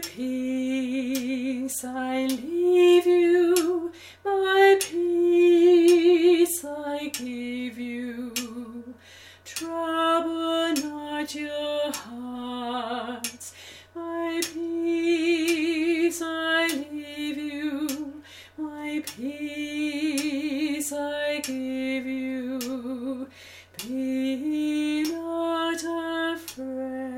peace I leave you, my peace I give you. Trouble not your hearts, my peace I leave you, my peace I give you. Be not afraid.